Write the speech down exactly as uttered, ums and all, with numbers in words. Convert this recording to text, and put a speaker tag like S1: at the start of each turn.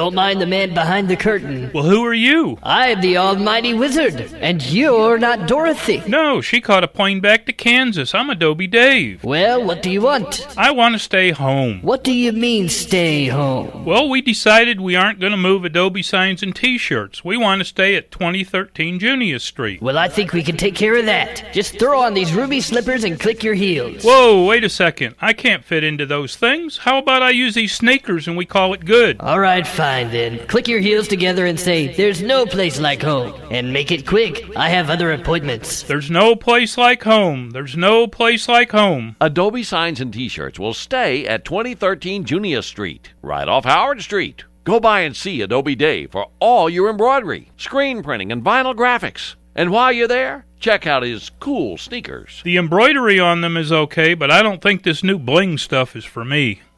S1: Don't mind the man behind the curtain.
S2: Well, who are you?
S1: I'm the almighty wizard, and you're not Dorothy.
S2: No, she caught a plane back to Kansas. I'm Adobe Dave.
S1: Well, what do you want?
S2: I want to stay home.
S1: What do you mean, stay home?
S2: Well, we decided we aren't going to move Adobe signs and T-shirts. We want to stay at twenty thirteen Junius Street.
S1: Well, I think we can take care of that. Just throw on these ruby slippers and click your heels.
S2: Whoa, wait a second. I can't fit into those things. How about I use these sneakers and we call it good?
S1: All right, fine then. Click your heels together and say, "There's no place like home." And make it quick. I have other appointments.
S2: There's no place like home. There's no place like home.
S3: Adobe signs and T-shirts will stay at twenty thirteen Junius Street, right off Howard Street. Go by and see Adobe Dave for all your embroidery, screen printing, and vinyl graphics. And while you're there, check out his cool sneakers.
S2: The embroidery on them is okay, but I don't think this new bling stuff is for me.